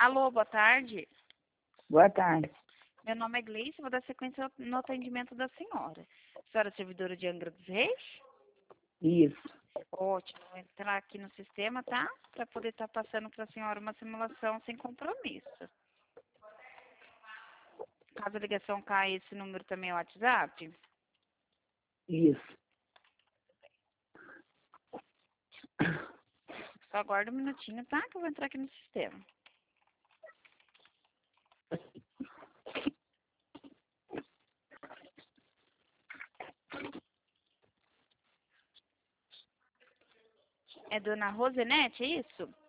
Alô, boa tarde. Boa tarde. Meu nome é Gleice, vou dar sequência no atendimento da senhora. Senhora é servidora de Angra dos Reis? Isso. Ótimo, vou entrar aqui no sistema, tá? Para poder estar passando para a senhora uma simulação sem compromisso. Caso a ligação caia, esse número também é o WhatsApp? Isso. Só aguarda um minutinho, tá? Que eu vou entrar aqui no sistema. É dona Rosenete, é isso?